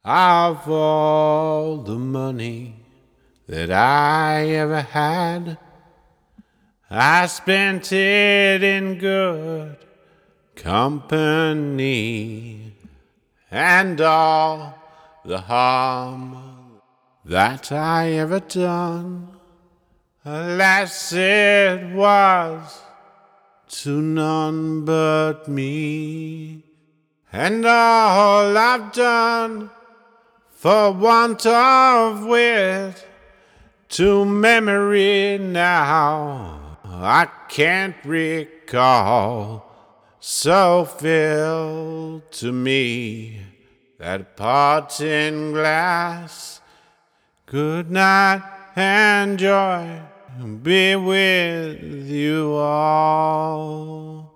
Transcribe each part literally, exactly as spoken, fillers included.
Of all the money that I ever had, I spent it in good company, and all the harm that I ever done, alas, it was to none but me. And all I've done for want of wit, to memory now I can't recall. So fill to me that parting glass. Good night and joy be with you all.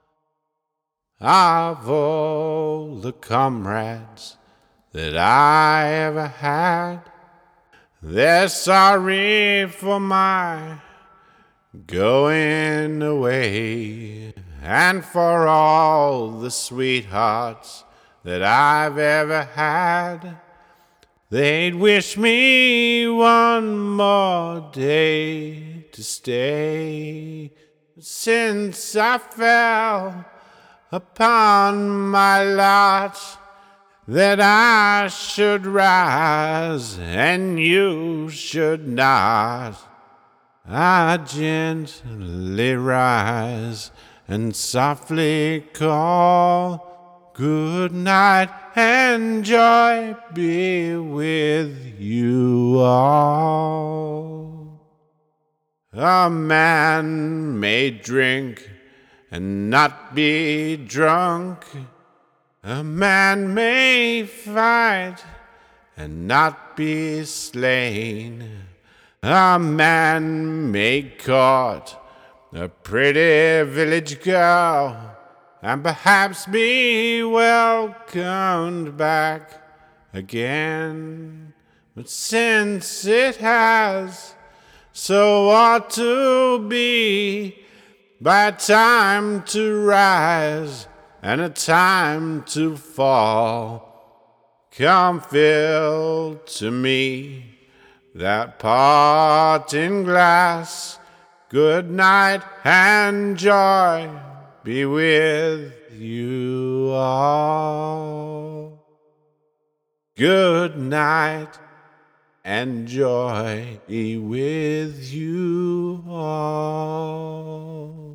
Of all the comrades that I ever had, they're sorry for my going away, and for all the sweethearts that I've ever had, they'd wish me one more day to stay. Since I fell upon my lot, that I should rise and you should not, I gently rise and softly call. Good night and joy be with you all. A man may drink and not be drunk. A man may fight and not be slain. A man may court a pretty village girl and perhaps be welcomed back again. But since it has so ought to be, by a time to rise and a time to fall, come fill to me that parting glass. Good night and joy be with you all. Good night and joy be with you all.